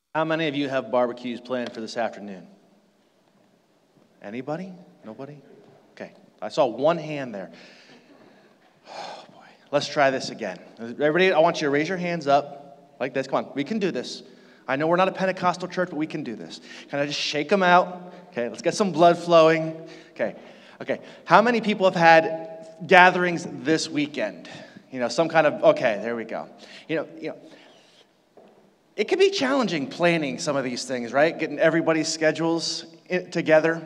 How many of you have barbecues planned for this afternoon? Anybody? Nobody? Okay, I saw one hand there. Oh boy, let's try this again. Everybody, I want you to raise your hands up like this. Come on, we can do this. I know we're not a Pentecostal church, but we can do this. Can I just shake them out? Okay, let's get some blood flowing. Okay. How many people have had gatherings this weekend? Some kind of, okay, there we go. It can be challenging planning some of these things, right? Getting everybody's schedules together.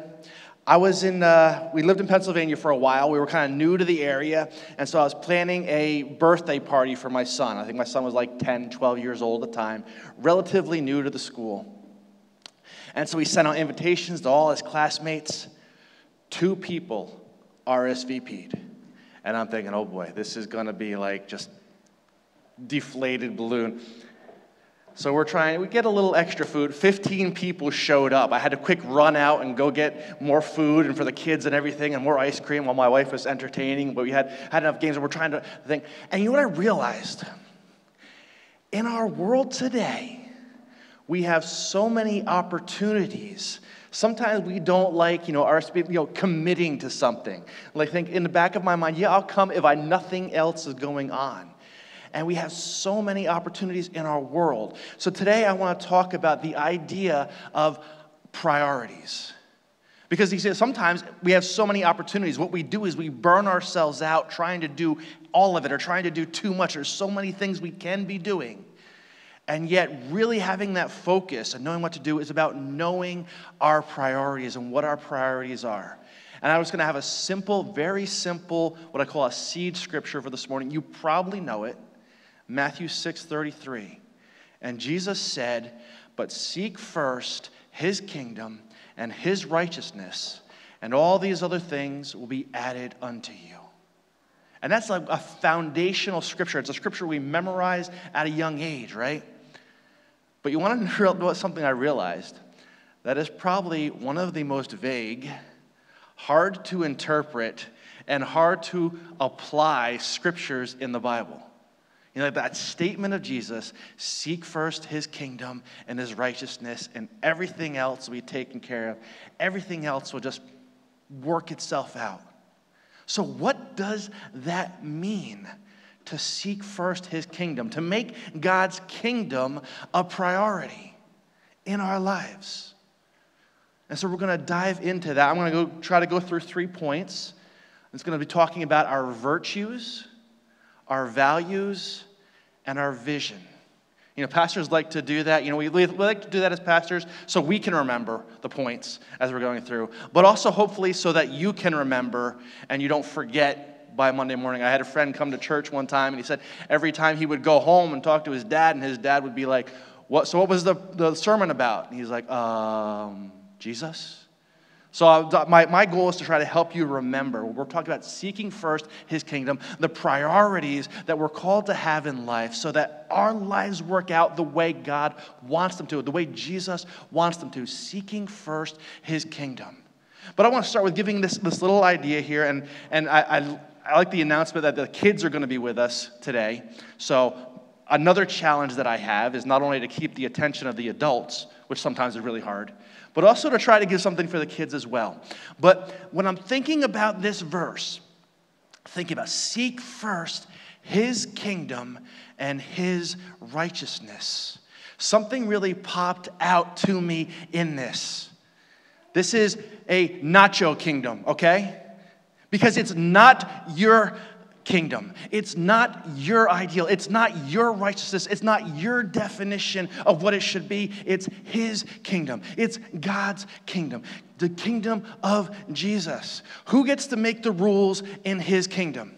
We lived in Pennsylvania for a while. We were kind of new to the area, and so I was planning a birthday party for my son. I think my son was like 10, 12 years old at the time, relatively new to the school. And so we sent out invitations to all his classmates. 2 people RSVP'd. And I'm thinking, oh boy, this is going to be like just deflated balloon. So we get a little extra food. 15 people showed up. I had to quick run out and go get more food and for the kids and everything and more ice cream while my wife was entertaining. But we had enough games and we're trying to think. And you know what I realized? In our world today, we have so many opportunities. Sometimes we don't like, committing to something. Like think in the back of my mind, yeah, I'll come if nothing else is going on. And we have so many opportunities in our world. So today I want to talk about the idea of priorities. Because you see, sometimes we have so many opportunities. What we do is we burn ourselves out trying to do all of it or trying to do too much. There's so many things we can be doing. And yet really having that focus and knowing what to do is about knowing our priorities and what our priorities are. And I was going to have a simple, very simple, what I call a seed scripture for this morning. You probably know it. Matthew 6:33. And Jesus said, but seek first his kingdom and his righteousness, and all these other things will be added unto you. And that's like a foundational scripture. It's a scripture we memorize at a young age, right? But you want to know something I realized? That is probably one of the most vague, hard to interpret, and hard to apply scriptures in the Bible. That statement of Jesus, seek first his kingdom and his righteousness, and everything else will be taken care of. Everything else will just work itself out. So what does that mean, to seek first his kingdom, to make God's kingdom a priority in our lives? And so we're going to dive into that. I'm going to try to go through 3 points. It's going to be talking about our virtues, our values, and our vision. Pastors like to do that. We like to do that as pastors so we can remember the points as we're going through. But also hopefully so that you can remember and you don't forget by Monday morning. I had a friend come to church one time and he said every time he would go home and talk to his dad, and his dad would be like, what was the sermon about? And he's like, Jesus? So my goal is to try to help you remember. We're talking about seeking first his kingdom, the priorities that we're called to have in life so that our lives work out the way God wants them to, the way Jesus wants them to, seeking first his kingdom. But I want to start with giving this little idea here, and I like the announcement that the kids are going to be with us today. So another challenge that I have is not only to keep the attention of the adults, which sometimes is really hard, but also to try to give something for the kids as well. But when I'm thinking about this verse, thinking about seek first his kingdom and his righteousness, something really popped out to me in this. This is a nacho kingdom, okay? Because it's not your kingdom. It's not your ideal. It's not your righteousness. It's not your definition of what it should be. It's his kingdom. It's God's kingdom. The kingdom of Jesus. Who gets to make the rules in his kingdom?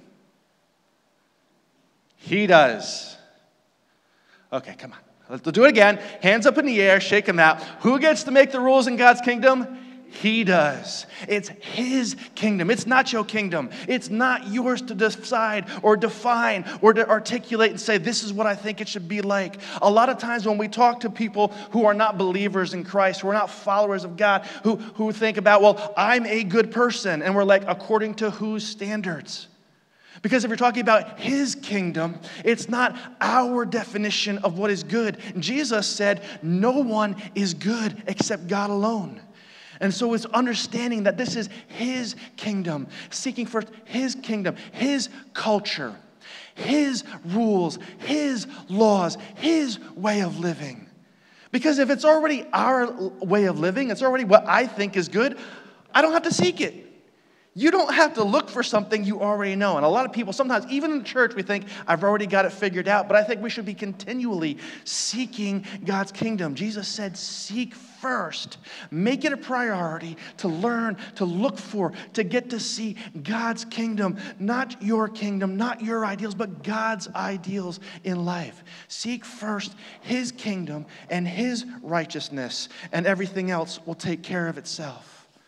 He does. Okay, come on. Let's do it again. Hands up in the air. Shake them out. Who gets to make the rules in God's kingdom? He does. It's his kingdom. It's not your kingdom. It's not yours to decide or define or to articulate and say, this is what I think it should be like. A lot of times when we talk to people who are not believers in Christ, who are not followers of God, who think about, well, I'm a good person. And we're like, according to whose standards? Because if you're talking about his kingdom, it's not our definition of what is good. Jesus said, no one is good except God alone. And so it's understanding that this is his kingdom, seeking first his kingdom, his culture, his rules, his laws, his way of living. Because if it's already our way of living, it's already what I think is good, I don't have to seek it. You don't have to look for something you already know. And a lot of people, sometimes, even in the church, we think, I've already got it figured out. But I think we should be continually seeking God's kingdom. Jesus said, seek first. Make it a priority to learn, to look for, to get to see God's kingdom. Not your kingdom, not your ideals, but God's ideals in life. Seek first his kingdom and his righteousness, and everything else will take care of itself.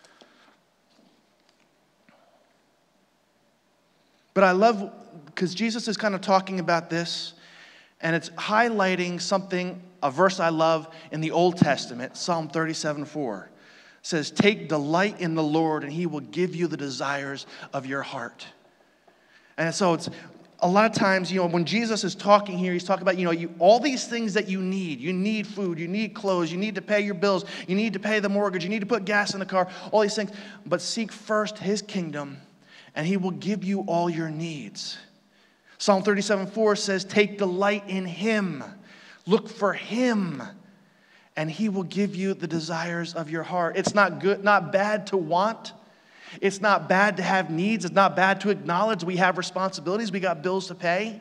But I love, because Jesus is kind of talking about this, and it's highlighting something, a verse I love in the Old Testament, Psalm 37:4. It says, take delight in the Lord, and he will give you the desires of your heart. And so it's a lot of times, when Jesus is talking here, he's talking about, all these things that you need. You need food, you need clothes, you need to pay your bills, you need to pay the mortgage, you need to put gas in the car, all these things. But seek first his kingdom, and he will give you all your needs. Psalm 37:4 says, take delight in him. Look for him, and he will give you the desires of your heart. It's not good, not bad to want. It's not bad to have needs. It's not bad to acknowledge we have responsibilities. We got bills to pay.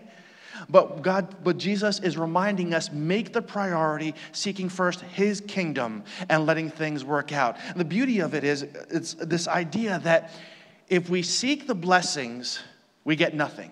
But Jesus is reminding us, make the priority seeking first his kingdom and letting things work out. And the beauty of it is, it's this idea that if we seek the blessings, we get nothing.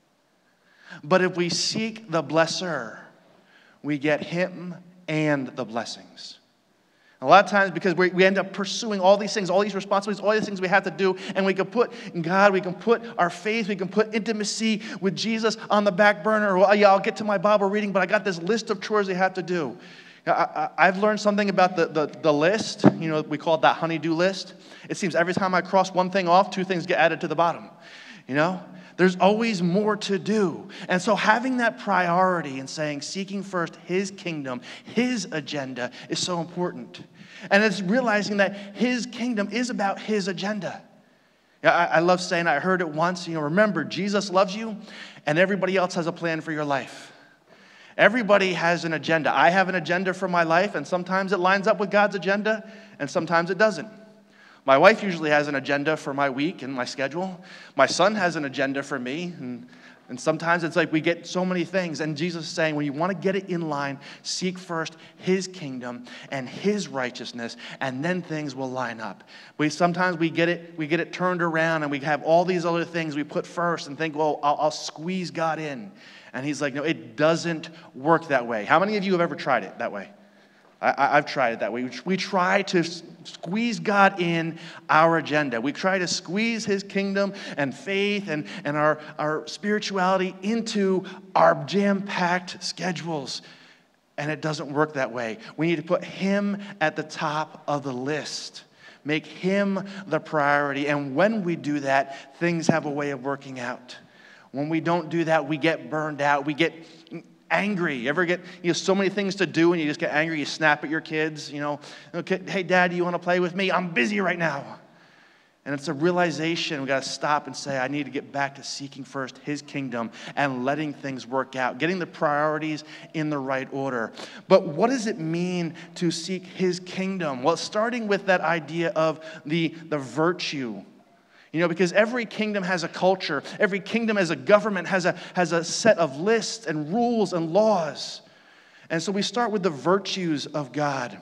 But if we seek the blesser, we get him and the blessings. A lot of times, because we end up pursuing all these things, all these responsibilities, all these things we have to do, and we can put God, we can put our faith, we can put intimacy with Jesus on the back burner. Well, yeah, I'll get to my Bible reading, but I got this list of chores I have to do. I've learned something about the list. We call it that honey-do list. It seems every time I cross one thing off, two things get added to the bottom. There's always more to do. And so having that priority and saying, seeking first his kingdom, his agenda is so important. And it's realizing that his kingdom is about his agenda. I love saying, I heard it once, remember, Jesus loves you, and everybody else has a plan for your life. Everybody has an agenda. I have an agenda for my life, and sometimes it lines up with God's agenda, and sometimes it doesn't. My wife usually has an agenda for my week and my schedule. My son has an agenda for me, and sometimes it's like we get so many things. And Jesus is saying, when you want to get it in line, seek first his kingdom and his righteousness, and then things will line up. Sometimes we get it turned around, and we have all these other things we put first and think, well, I'll squeeze God in. And he's like, no, it doesn't work that way. How many of you have ever tried it that way? I've tried it that way. We try to squeeze God in our agenda. We try to squeeze his kingdom and faith and our spirituality into our jam-packed schedules. And it doesn't work that way. We need to put him at the top of the list. Make him the priority. And when we do that, things have a way of working out. When we don't do that, we get burned out. We get angry. You ever get so many things to do and you just get angry? You snap at your kids, Okay, hey, Dad, do you want to play with me? I'm busy right now. And it's a realization we got to stop and say, I need to get back to seeking first his kingdom and letting things work out, getting the priorities in the right order. But what does it mean to seek his kingdom? Well, starting with that idea of the virtue. Because every kingdom has a culture. Every kingdom as a government has a set of lists and rules and laws. And so we start with the virtues of God.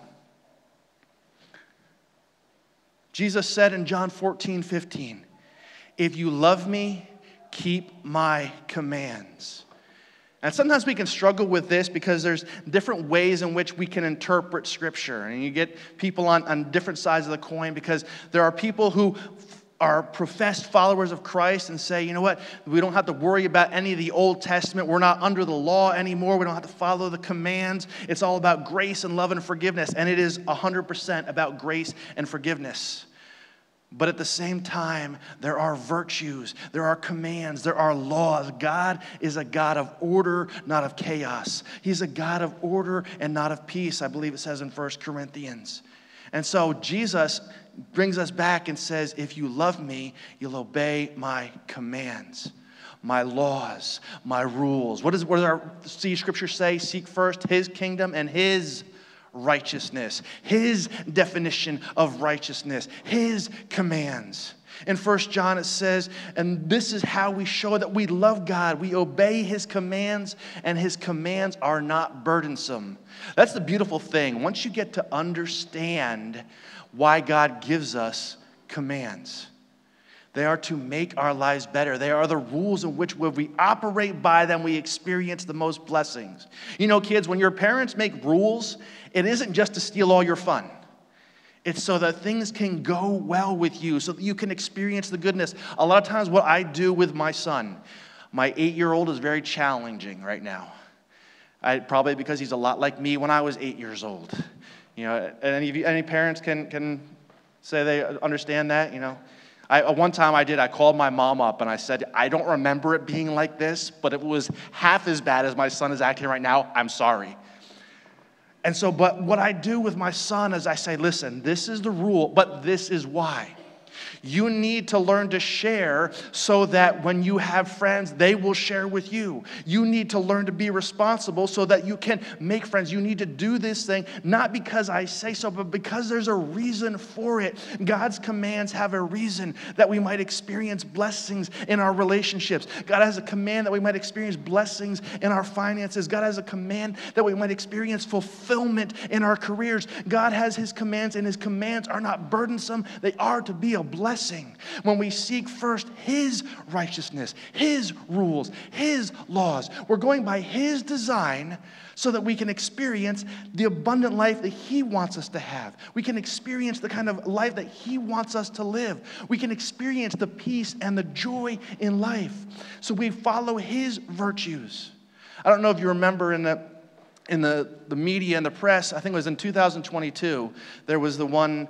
Jesus said in John 14:15, if you love me, keep my commands. And sometimes we can struggle with this because there's different ways in which we can interpret Scripture. And you get people on different sides of the coin, because there are people who are professed followers of Christ and say, you know what, we don't have to worry about any of the Old Testament. We're not under the law anymore. We don't have to follow the commands. It's all about grace and love and forgiveness. And it is 100% about grace and forgiveness. But at the same time, there are virtues, there are commands, there are laws. God is a God of order, not of chaos. He's a God of order and not of peace, I believe it says in 1 Corinthians. And so Jesus brings us back and says, if you love me, you'll obey my commands, my laws, my rules. What does our scripture say? Seek first his kingdom and his righteousness, his definition of righteousness, his commands. In 1 John it says, and this is how we show that we love God. We obey his commands, and his commands are not burdensome. That's the beautiful thing. Once you get to understand why God gives us commands, they are to make our lives better. They are the rules in which when we operate by them, we experience the most blessings. You know, kids, when your parents make rules, it isn't just to steal all your fun. It's so that things can go well with you, so that you can experience the goodness. A lot of times what I do with my son, my 8-year-old is very challenging right now. Probably because he's a lot like me when I was 8 years old. You know, any parents can say they understand that, you know. One time I called my mom up and I said, I don't remember it being like this, but it was half as bad as my son is acting right now. I'm sorry. And so, but what I do with my son is I say, listen, this is the rule, but this is why. You need to learn to share so that when you have friends, they will share with you. You need to learn to be responsible so that you can make friends. You need to do this thing, not because I say so, but because there's a reason for it. God's commands have a reason that we might experience blessings in our relationships. God has a command that we might experience blessings in our finances. God has a command that we might experience fulfillment in our careers. God has his commands, and his commands are not burdensome. They are to be a blessing. When we seek first his righteousness, his rules, his laws, we're going by his design so that we can experience the abundant life that he wants us to have. We can experience the kind of life that he wants us to live. We can experience the peace and the joy in life. So we follow his virtues. I don't know if you remember in the media and the press, I think it was in 2022, there was the one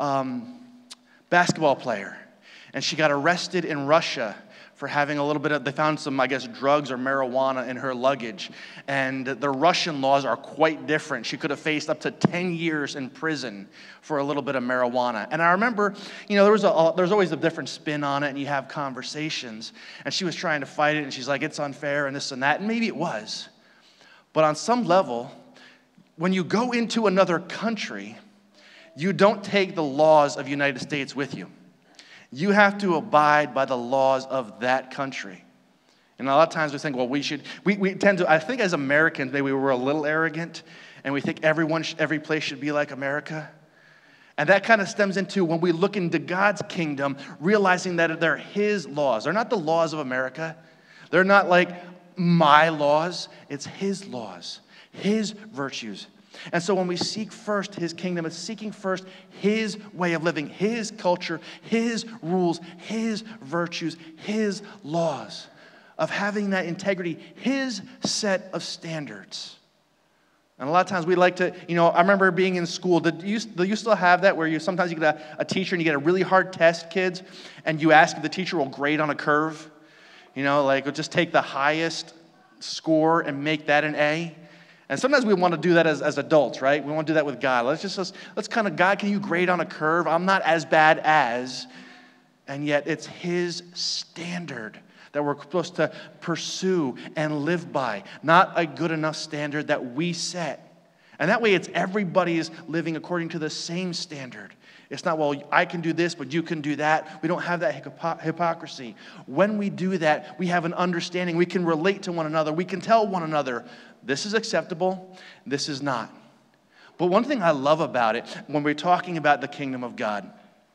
basketball player, and she got arrested in Russia for having a little bit of, they found some, I guess, drugs or marijuana in her luggage, and the Russian laws are quite different. She could have faced up to 10 years in prison for a little bit of marijuana. And I remember, you know, there's always a different spin on it, and you have conversations, and she was trying to fight it, and she's like, it's unfair, and this and that, and maybe it was. But on some level, when you go into another country, you don't take the laws of the United States with you. You have to abide by the laws of that country. And a lot of times we think, well, we tend to, I think as Americans, maybe we're a little arrogant, and we think every place should be like America. And that kind of stems into when we look into God's kingdom, realizing that they're his laws. They're not the laws of America. They're not like my laws. It's his laws, his virtues. And so when we seek first his kingdom, it's seeking first his way of living, his culture, his rules, his virtues, his laws, of having that integrity, his set of standards. And a lot of times we like to, you know, I remember being in school. Do you still have that where sometimes you get a teacher and you get a really hard test, kids, and you ask if the teacher will grade on a curve? You know, like, we'll just take the highest score and make that an A. And sometimes we want to do that as adults, right? We want to do that with God. Let's kind of, God, can you grade on a curve? I'm not as bad as. And yet it's his standard that we're supposed to pursue and live by. Not a good enough standard that we set. And that way it's everybody's living according to the same standard. It's not, well, I can do this, but you can do that. We don't have that hypocrisy. When we do that, we have an understanding. We can relate to one another. We can tell one another, this is acceptable, this is not. But one thing I love about it, when we're talking about the kingdom of God,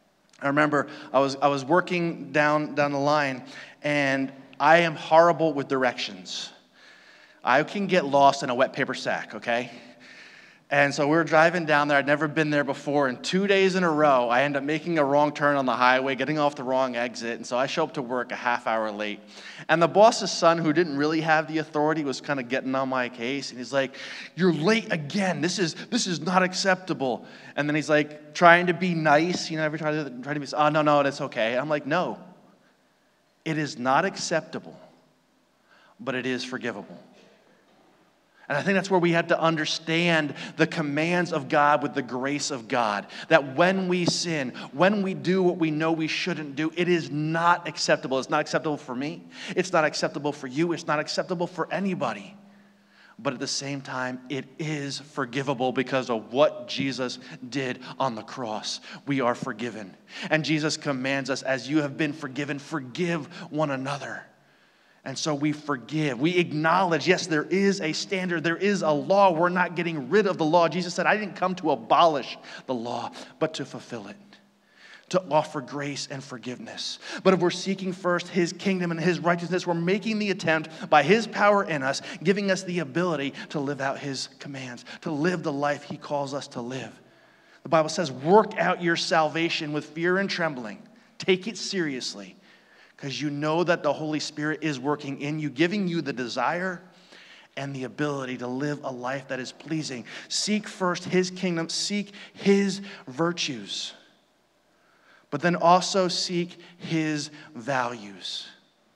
I remember I was working down the line, and I am horrible with directions. I can get lost in a wet paper sack, okay? And so we were driving down there. I'd never been there before. And 2 days in a row, I end up making a wrong turn on the highway, getting off the wrong exit. And so I show up to work a half hour late. And the boss's son, who didn't really have the authority, was kind of getting on my case. And he's like, "You're late again. This is not acceptable." And then he's like trying to be nice. Every time trying to be, "Oh, no, that's okay." I'm like, "No, it is not acceptable, but it is forgivable." And I think that's where we have to understand the commands of God with the grace of God. That when we sin, when we do what we know we shouldn't do, it is not acceptable. It's not acceptable for me. It's not acceptable for you. It's not acceptable for anybody. But at the same time, it is forgivable because of what Jesus did on the cross. We are forgiven. And Jesus commands us, as you have been forgiven, forgive one another. And so we forgive. We acknowledge, yes, there is a standard. There is a law. We're not getting rid of the law. Jesus said, "I didn't come to abolish the law, but to fulfill it, to offer grace and forgiveness." But if we're seeking first His kingdom and His righteousness, we're making the attempt by His power in us, giving us the ability to live out His commands, to live the life He calls us to live. The Bible says, "Work out your salvation with fear and trembling." Take it seriously, because you know that the Holy Spirit is working in you, giving you the desire and the ability to live a life that is pleasing. Seek first His kingdom, seek His virtues, but then also seek His values.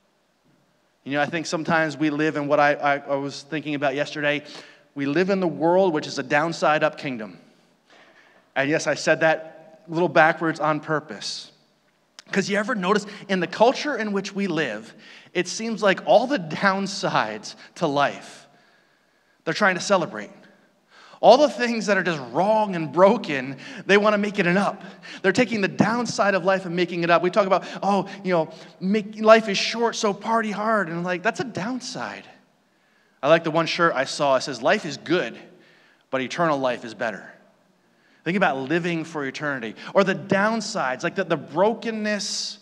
I think sometimes we live in what I was thinking about yesterday. We live in the world, which is a downside up kingdom. And yes, I said that a little backwards on purpose. Because you ever notice in the culture in which we live, it seems like all the downsides to life, they're trying to celebrate. All the things that are just wrong and broken, they want to make it an up. They're taking the downside of life and making it up. We talk about, life is short, so party hard. And I'm like, that's a downside. I like the one shirt I saw. It says, "Life is good, but eternal life is better." Think about living for eternity. Or the downsides, like the brokenness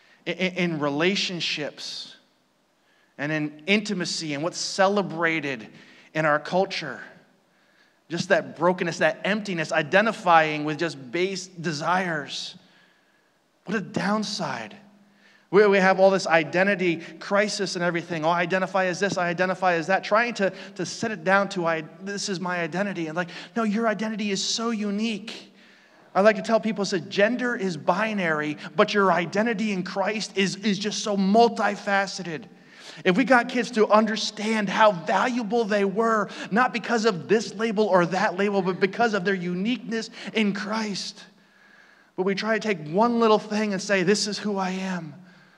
in relationships and in intimacy and what's celebrated in our culture. Just that brokenness, that emptiness, identifying with just base desires. What a downside. We have all this identity crisis and everything. Oh, I identify as this, I identify as that. Trying to set it down to, this is my identity. And no, your identity is so unique. I like to tell people, gender is binary, but your identity in Christ is just so multifaceted. If we got kids to understand how valuable they were, not because of this label or that label, but because of their uniqueness in Christ. But we try to take one little thing and say, this is who I am.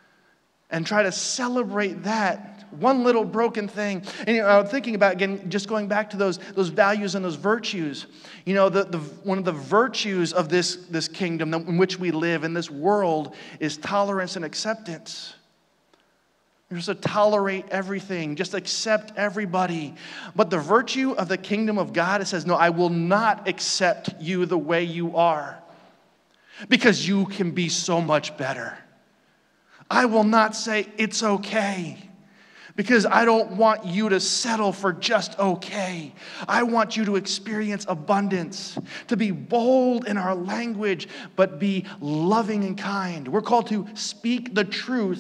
And try to celebrate that one little broken thing. And I'm thinking about, again, just going back to those values and those virtues. One of the virtues of this kingdom in which we live, in this world, is tolerance and acceptance. You're supposed to tolerate everything, just accept everybody. But the virtue of the kingdom of God, it says, no, I will not accept you the way you are, because you can be so much better. I will not say it's okay, because I don't want you to settle for just okay. I want you to experience abundance, to be bold in our language, but be loving and kind. We're called to speak the truth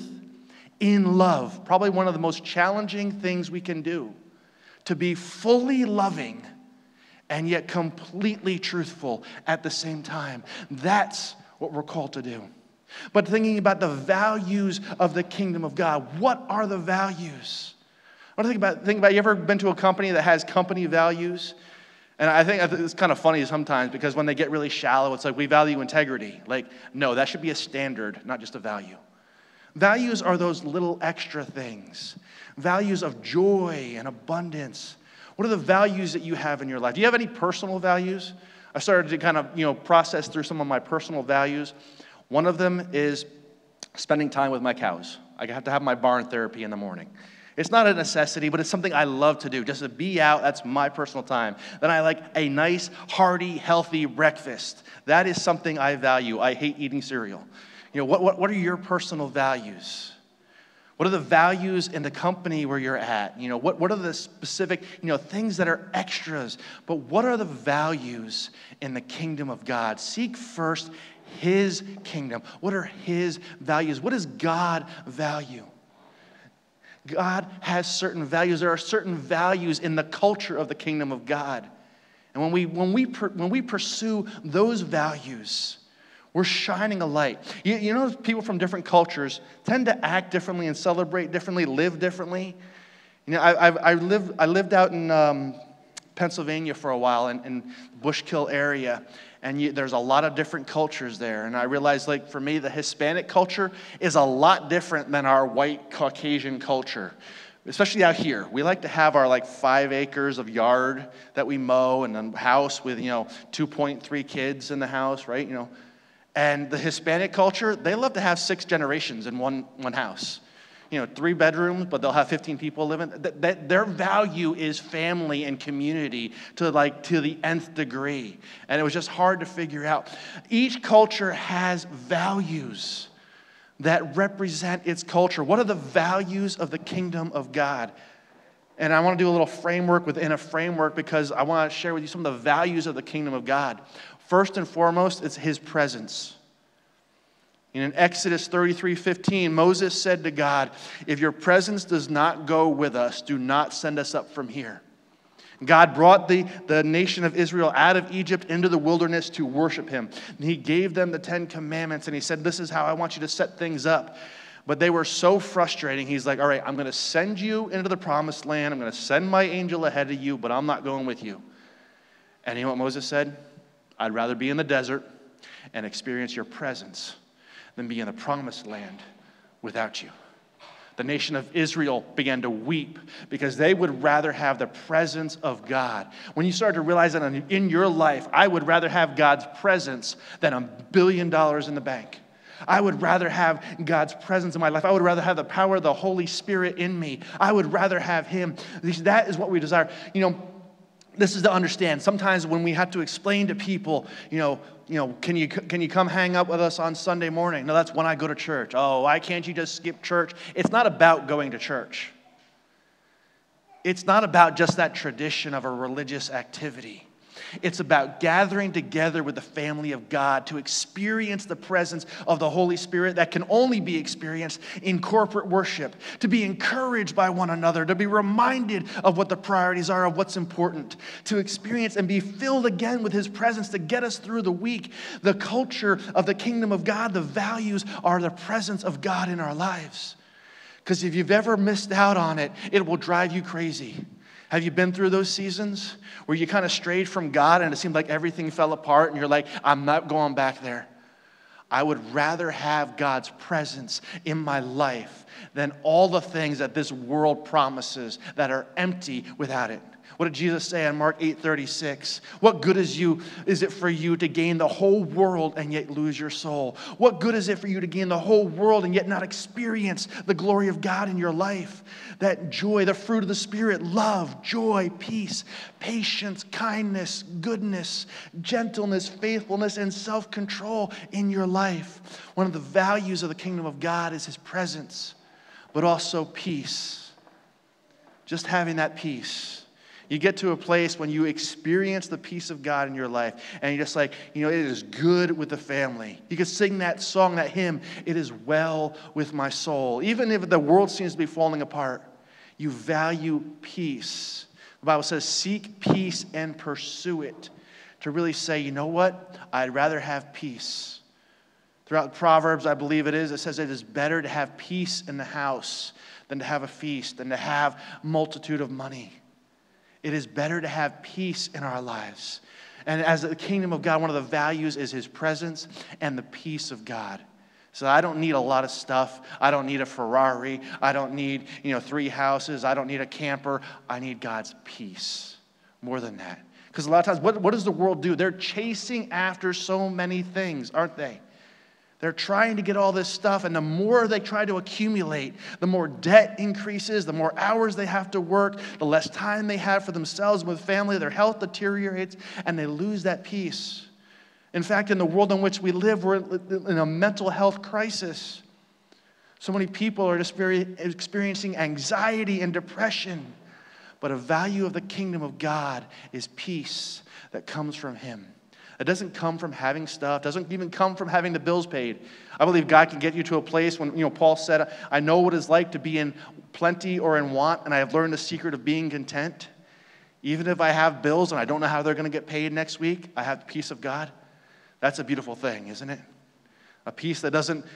in love. Probably one of the most challenging things we can do, to be fully loving and yet completely truthful at the same time. That's what we're called to do. But thinking about the values of the kingdom of God, what are the values? I want to think about, you ever been to a company that has company values? And I think it's kind of funny sometimes, because when they get really shallow, it's like, we value integrity. Like, no, that should be a standard, not just a value. Values are those little extra things. Values of joy and abundance. What are the values that you have in your life? Do you have any personal values? I started to kind of, process through some of my personal values. One of them is spending time with my cows. I have to have my barn therapy in the morning. It's not a necessity, but it's something I love to do, just to be out. That's my personal time. Then I like a nice, hearty, healthy breakfast. That is something I value. I hate eating cereal. What are your personal values? What are the values in the company where you're at? What are the specific, things that are extras? But what are the values in the kingdom of God? Seek first his kingdom. What are his values? What does God value? God has certain values. There are certain values in the culture of the kingdom of God. And when we pursue those values, we're shining a light. You know, people from different cultures tend to act differently and celebrate differently, live differently. I lived out in Pennsylvania for a while in Bushkill area, and there's a lot of different cultures there. And I realized, like, for me, the Hispanic culture is a lot different than our white Caucasian culture. Especially out here, we like to have our 5 acres of yard that we mow, and a house with 2.3 kids in the house, right? And the Hispanic culture, they love to have 6 generations in one house. 3 bedrooms, but they'll have 15 people living. Their value is family and community to the nth degree. And it was just hard to figure out. Each culture has values that represent its culture. What are the values of the kingdom of God? And I want to do a little framework within a framework, because I want to share with you some of the values of the kingdom of God. First and foremost, it's his presence. In Exodus 33:15, Moses said to God, "If your presence does not go with us, do not send us up from here." God brought the nation of Israel out of Egypt into the wilderness to worship him. And he gave them the 10 commandments, and he said, "This is how I want you to set things up." But they were so frustrating. He's like, "All right, I'm going to send you into the promised land. I'm going to send my angel ahead of you, but I'm not going with you." And you know what Moses said? "I'd rather be in the desert and experience your presence than be in the promised land without you." The nation of Israel began to weep because they would rather have the presence of God. When you start to realize that in your life, I would rather have God's presence than $1 billion in the bank. I would rather have God's presence in my life. I would rather have the power of the Holy Spirit in me. I would rather have him. That is what we desire. This is to understand. Sometimes when we have to explain to people, can you come hang out with us on Sunday morning? No, that's when I go to church. Oh, why can't you just skip church? It's not about going to church. It's not about just that tradition of a religious activity. It's about gathering together with the family of God to experience the presence of the Holy Spirit that can only be experienced in corporate worship, to be encouraged by one another, to be reminded of what the priorities are, of what's important, to experience and be filled again with his presence to get us through the week. The culture of the kingdom of God, the values are the presence of God in our lives. Because if you've ever missed out on it, it will drive you crazy. Have you been through those seasons where you kind of strayed from God and it seemed like everything fell apart and you're like, "I'm not going back there"? I would rather have God's presence in my life than all the things that this world promises that are empty without it. What did Jesus say in Mark 8:36? "What good is it for you to gain the whole world and yet lose your soul? What good is it for you to gain the whole world and yet not experience the glory of God in your life?" That joy, the fruit of the Spirit, love, joy, peace, patience, kindness, goodness, gentleness, faithfulness, and self-control in your life. One of the values of the kingdom of God is his presence, but also peace. Just having that peace. You get to a place when you experience the peace of God in your life, and you're just like, it is good with the family. You can sing that song, that hymn, "It is well with my soul." Even if the world seems to be falling apart, you value peace. The Bible says, "Seek peace and pursue it." To really say, you know what? I'd rather have peace. Throughout Proverbs, I believe it says it is better to have peace in the house than to have a feast, than to have a multitude of money. It is better to have peace in our lives. And as the kingdom of God, one of the values is his presence and the peace of God. So I don't need a lot of stuff. I don't need a Ferrari. I don't need, 3 houses. I don't need a camper. I need God's peace more than that. Because a lot of times, what does the world do? They're chasing after so many things, aren't they? They're trying to get all this stuff, and the more they try to accumulate, the more debt increases, the more hours they have to work, the less time they have for themselves and with family, their health deteriorates, and they lose that peace. In fact, in the world in which we live, we're in a mental health crisis. So many people are experiencing anxiety and depression. But a value of the kingdom of God is peace that comes from him. It doesn't come from having stuff. Doesn't even come from having the bills paid. I believe God can get you to a place when, Paul said, I know what it's like to be in plenty or in want, and I have learned the secret of being content. Even if I have bills and I don't know how they're going to get paid next week, I have the peace of God. That's a beautiful thing, isn't it? A peace that doesn't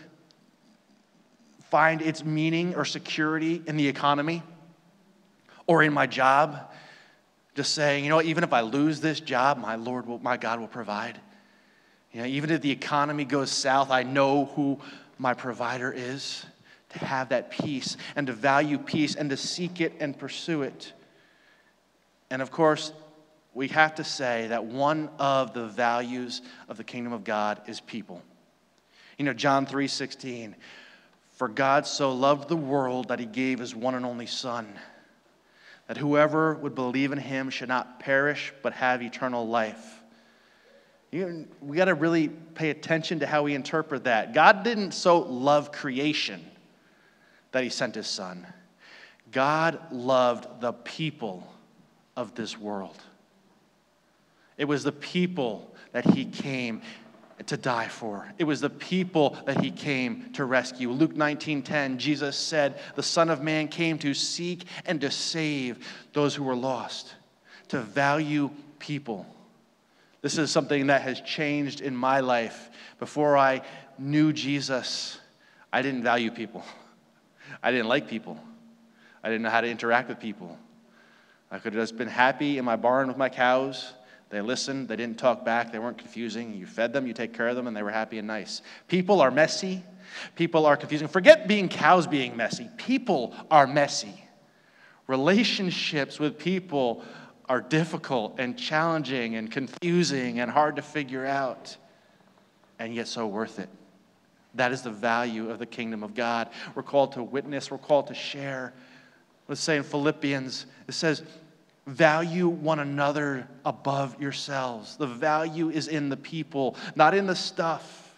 find its meaning or security in the economy or in my job. Just saying, even if I lose this job, my God will provide. Even if the economy goes south, I know who my provider is. To have that peace and to value peace and to seek it and pursue it. And of course, we have to say that one of the values of the kingdom of God is people. John 3:16, for God so loved the world that he gave his one and only Son, that whoever would believe in him should not perish but have eternal life. We got to really pay attention to how we interpret that. God didn't so love creation that he sent his Son. God loved the people of this world. It was the people that he came to die for. It was the people that he came to rescue. Luke 19:10, Jesus said, the Son of Man came to seek and to save those who were lost, to value people. This is something that has changed in my life. Before I knew Jesus, I didn't value people. I didn't like people. I didn't know how to interact with people. I could have just been happy in my barn with my cows. They listened. They didn't talk back. They weren't confusing. You fed them. You take care of them, and they were happy and nice. People are messy. People are confusing. Forget being cows being messy. People are messy. Relationships with people are difficult and challenging and confusing and hard to figure out, and yet so worth it. That is the value of the kingdom of God. We're called to witness. We're called to share. Let's say in Philippians, it says, value one another above yourselves. The value is in the people, not in the stuff.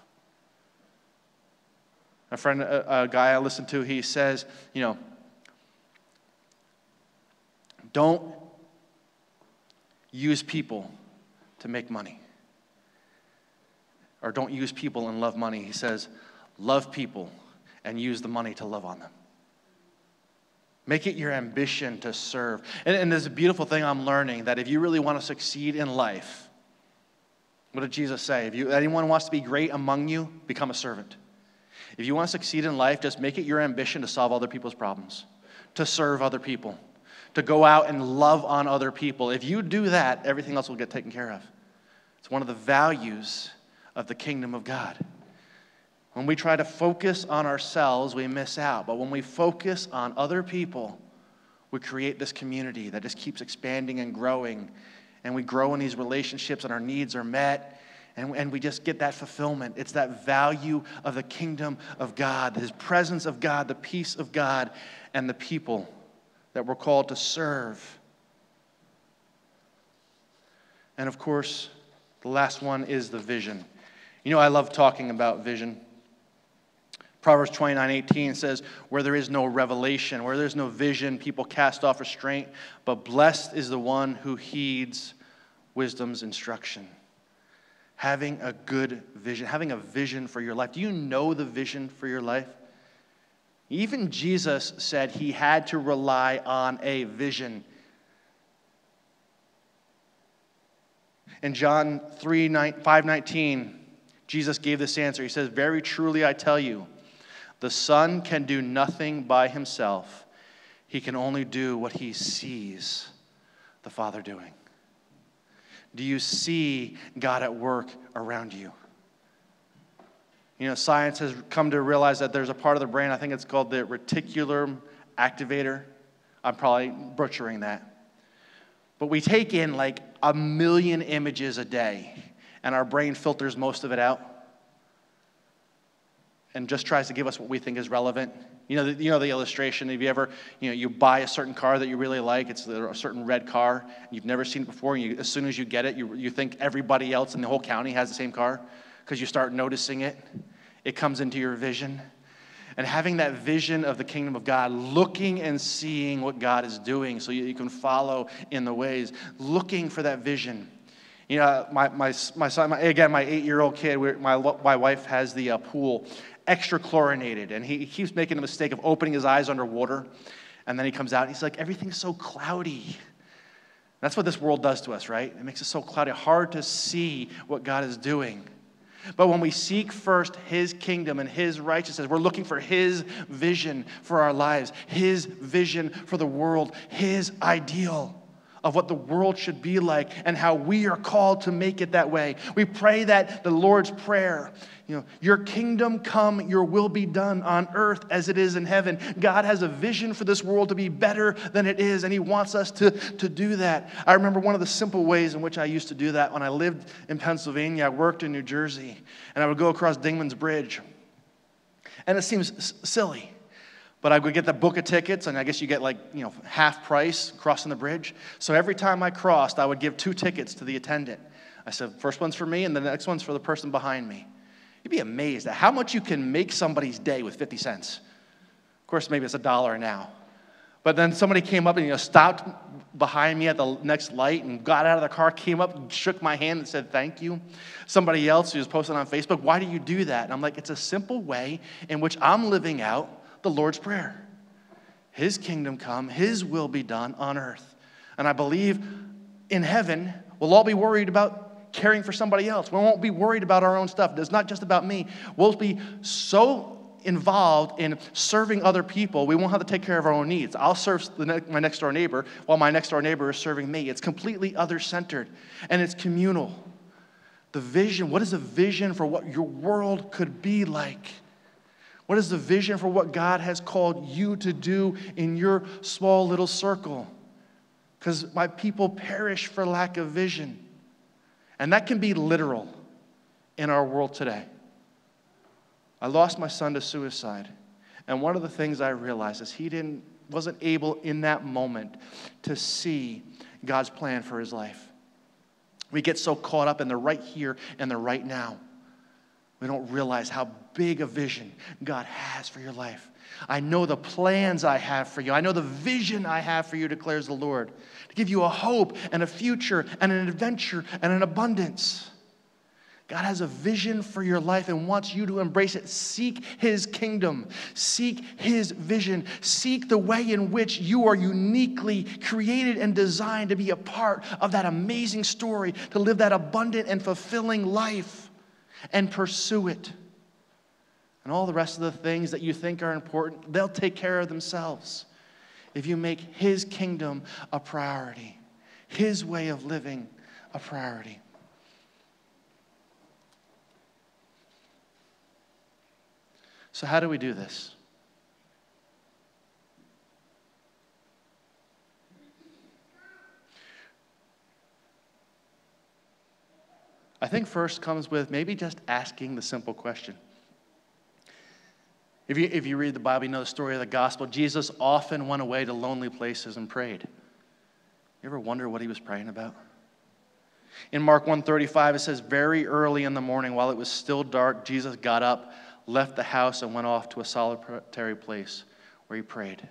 A friend, a guy I listen to, he says, don't use people to make money. Or don't use people and love money. He says, love people and use the money to love on them. Make it your ambition to serve. And there's a beautiful thing I'm learning, that if you really want to succeed in life, what did Jesus say? If anyone wants to be great among you, become a servant. If you want to succeed in life, just make it your ambition to solve other people's problems, to serve other people, to go out and love on other people. If you do that, everything else will get taken care of. It's one of the values of the kingdom of God. When we try to focus on ourselves, we miss out. But when we focus on other people, we create this community that just keeps expanding and growing. And we grow in these relationships and our needs are met. And we just get that fulfillment. It's that value of the kingdom of God, his presence of God, the peace of God, and the people that we're called to serve. And of course, the last one is the vision. I love talking about vision. Proverbs 29:18 says, where there is no revelation, where there's no vision, people cast off restraint, but blessed is the one who heeds wisdom's instruction. Having a good vision, having a vision for your life. Do you know the vision for your life? Even Jesus said he had to rely on a vision. In John 5:19, Jesus gave this answer. He says, very truly I tell you, the Son can do nothing by himself. He can only do what he sees the Father doing. Do you see God at work around you? Science has come to realize that there's a part of the brain, I think it's called the reticular activator. I'm probably butchering that. But we take in like 1 million images a day, and our brain filters most of it out and just tries to give us what we think is relevant. The illustration. If you ever, you buy a certain car that you really like, it's a certain red car, you've never seen it before, and as soon as you get it, you think everybody else in the whole county has the same car because you start noticing it. It comes into your vision. And having that vision of the kingdom of God, looking and seeing what God is doing so you can follow in the ways, looking for that vision. You know, my son, again, my 8-year-old kid, my wife has the pool extra chlorinated, and he keeps making the mistake of opening his eyes underwater, and then he comes out and he's like, everything's so cloudy. That's what this world does to us, right? It makes it so cloudy, hard to see what God is doing. But when we seek first his kingdom and his righteousness, we're looking for his vision for our lives, his vision for the world, his ideal of what the world should be like and how we are called to make it that way. We pray that the Lord's Prayer, your kingdom come, your will be done on earth as it is in heaven. God has a vision for this world to be better than it is, and he wants us to do that. I remember one of the simple ways in which I used to do that when I lived in Pennsylvania. I worked in New Jersey, and I would go across Dingman's Bridge. And it seems silly, but I would get the book of tickets, and I guess you get half price crossing the bridge. So every time I crossed, I would give 2 tickets to the attendant. I said, first one's for me, and the next one's for the person behind me. You'd be amazed at how much you can make somebody's day with 50 cents. Of course, maybe it's $1 now. But then somebody came up and stopped behind me at the next light and got out of the car, came up and shook my hand and said, thank you. Somebody else who was posting on Facebook, why do you do that? And I'm like, it's a simple way in which I'm living out the Lord's Prayer. His kingdom come, his will be done on earth. And I believe in heaven, we'll all be worried about caring for somebody else. We won't be worried about our own stuff. It's not just about me. We'll be so involved in serving other people, we won't have to take care of our own needs. I'll serve my next door neighbor while my next door neighbor is serving me. It's completely other-centered, and it's communal. The vision, what is the vision for what your world could be like? What is the vision for what God has called you to do in your small little circle? Because my people perish for lack of vision. And that can be literal in our world today. I lost my son to suicide. And one of the things I realized is he wasn't able in that moment to see God's plan for his life. We get so caught up in the right here and the right now. We don't realize how big a vision God has for your life. I know the plans I have for you. I know the vision I have for you, declares the Lord, to give you a hope and a future and an adventure and an abundance. God has a vision for your life and wants you to embrace it. Seek his kingdom. Seek his vision. Seek the way in which you are uniquely created and designed to be a part of that amazing story, to live that abundant and fulfilling life. And pursue it. And all the rest of the things that you think are important, they'll take care of themselves if you make his kingdom a priority, his way of living a priority. So how do we do this? I think first comes with maybe just asking the simple question. If you read the Bible, you know the story of the gospel. Jesus often went away to lonely places and prayed. You ever wonder what he was praying about? In Mark 1:35, it says, very early in the morning, while it was still dark, Jesus got up, left the house, and went off to a solitary place where he prayed.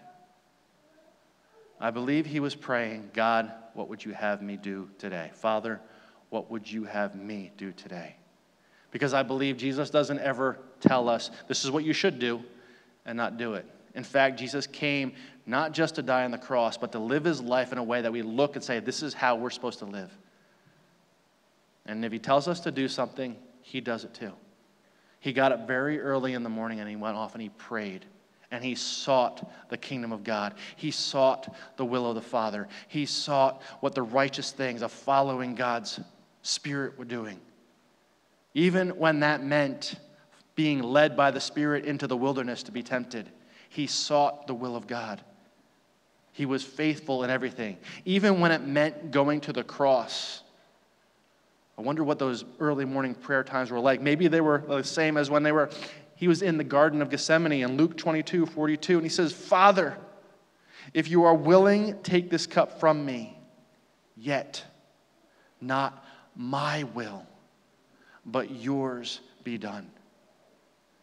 I believe he was praying, God, what would you have me do today? Father, what would you have me do today? Because I believe Jesus doesn't ever tell us, this is what you should do, and not do it. In fact, Jesus came not just to die on the cross, but to live his life in a way that we look and say, this is how we're supposed to live. And if he tells us to do something, he does it too. He got up very early in the morning and he went off and he prayed. And he sought the kingdom of God. He sought the will of the Father. He sought what the righteous things of following God's Spirit were doing. Even when that meant being led by the Spirit into the wilderness to be tempted, he sought the will of God. He was faithful in everything. Even when it meant going to the cross. I wonder what those early morning prayer times were like. Maybe they were the same as when he was in the Garden of Gethsemane in Luke 22:42, and he says, Father, if you are willing, take this cup from me, yet not my will, but yours be done.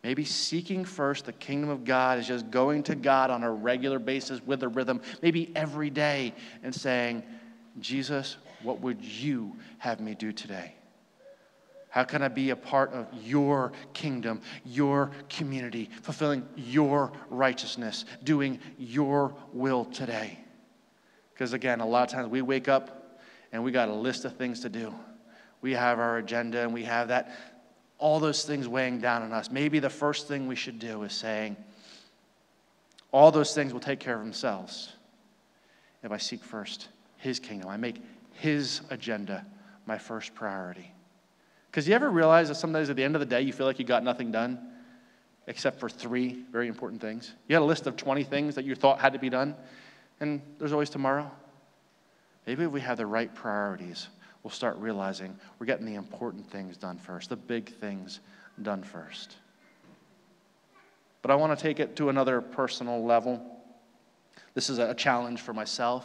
Maybe seeking first the kingdom of God is just going to God on a regular basis with a rhythm, maybe every day, and saying, Jesus, what would you have me do today? How can I be a part of your kingdom, your community, fulfilling your righteousness, doing your will today? Because again, a lot of times we wake up and we got a list of things to do. We have our agenda and we have that, all those things weighing down on us. Maybe the first thing we should do is saying, all those things will take care of themselves if I seek first his kingdom. I make his agenda my first priority. Because you ever realize that sometimes at the end of the day, you feel like you got nothing done except for 3 very important things? You had a list of 20 things that you thought had to be done, and there's always tomorrow. Maybe if we have the right priorities, we'll start realizing we're getting the important things done first, the big things done first. But I want to take it to another personal level. This is a challenge for myself.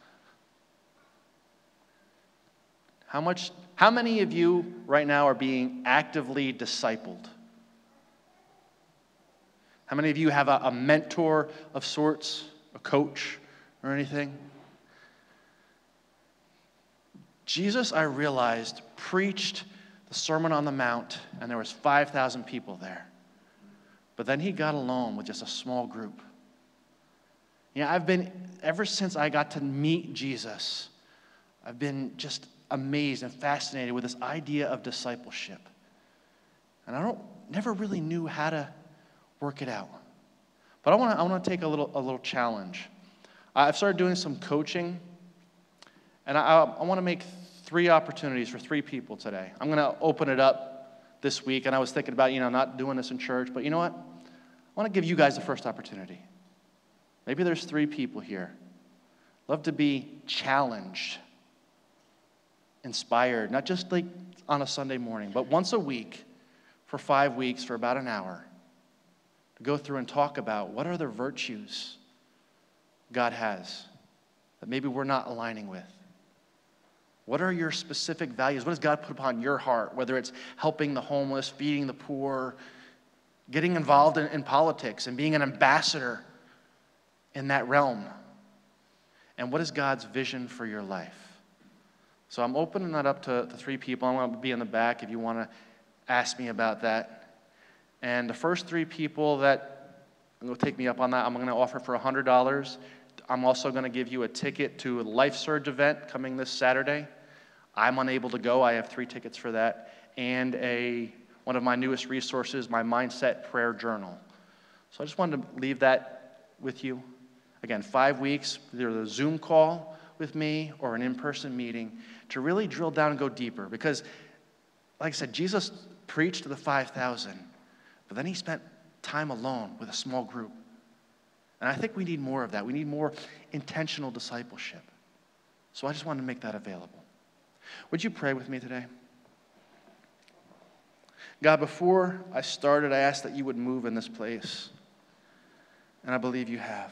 How many of you right now are being actively discipled? How many of you have a mentor of sorts, a coach or anything? Jesus, I realized, preached the Sermon on the Mount, and there was 5,000 people there. But then he got alone with just a small group. I've been, ever since I got to meet Jesus, I've been just amazed and fascinated with this idea of discipleship. And I never really knew how to work it out. But I want to take a little challenge. I've started doing some coaching, and I want to make 3 opportunities for 3 people today. I'm going to open it up this week, and I was thinking about, not doing this in church, but you know what? I want to give you guys the first opportunity. Maybe there's 3 people here. Love to be challenged, inspired, not just like on a Sunday morning, but once a week for 5 weeks for about an hour to go through and talk about what are the virtues God has that maybe we're not aligning with. What are your specific values? What does God put upon your heart? Whether it's helping the homeless, feeding the poor, getting involved in politics and being an ambassador in that realm. And what is God's vision for your life? So I'm opening that up to 3 people. I'm going to be in the back if you want to ask me about that. And the first 3 people that will take me up on that, I'm going to offer for $100. I'm also going to give you a ticket to a Life Surge event coming this Saturday. I'm unable to go. I have 3 tickets for that. And one of my newest resources, my Mindset Prayer Journal. So I just wanted to leave that with you. Again, 5 weeks, either a Zoom call with me or an in-person meeting to really drill down and go deeper. Because, like I said, Jesus preached to the 5,000, but then he spent time alone with a small group. And I think we need more of that. We need more intentional discipleship. So I just wanted to make that available. Would you pray with me today? God, before I started, I asked that you would move in this place. And I believe you have.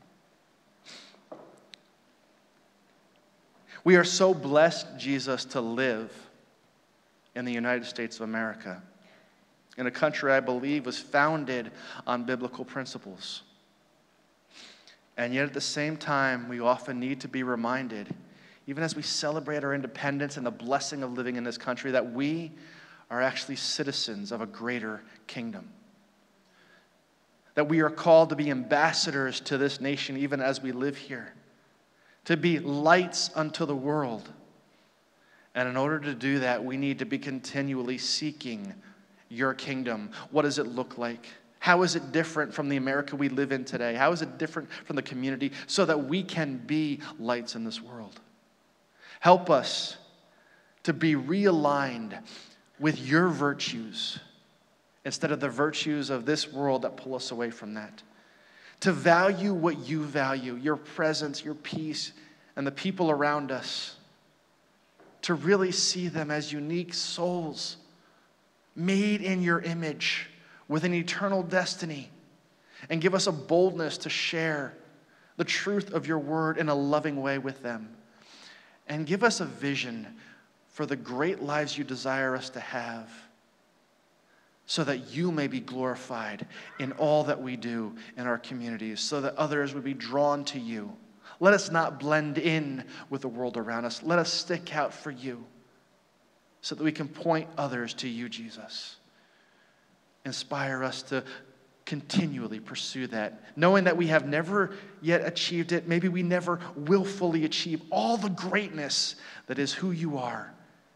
We are so blessed, Jesus, to live in the United States of America, in a country I believe was founded on biblical principles. And yet at the same time, we often need to be reminded, even as we celebrate our independence and the blessing of living in this country, that we are actually citizens of a greater kingdom. That we are called to be ambassadors to this nation even as we live here. To be lights unto the world. And in order to do that, we need to be continually seeking your kingdom. What does it look like? How is it different from the America we live in today? How is it different from the community so that we can be lights in this world? Help us to be realigned with your virtues instead of the virtues of this world that pull us away from that. To value what you value, your presence, your peace, and the people around us. To really see them as unique souls made in your image with an eternal destiny. And give us a boldness to share the truth of your word in a loving way with them. And give us a vision for the great lives you desire us to have. so that you may be glorified in all that we do in our communities, so that others would be drawn to you. Let us not blend in with the world around us. Let us stick out for you so that we can point others to you, Jesus. Inspire us to continually pursue that, knowing that we have never yet achieved it. Maybe we never will fully achieve all the greatness that is who you are,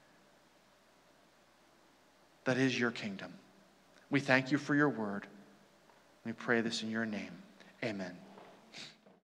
that is your kingdom. We thank you for your word. We pray this in your name. Amen.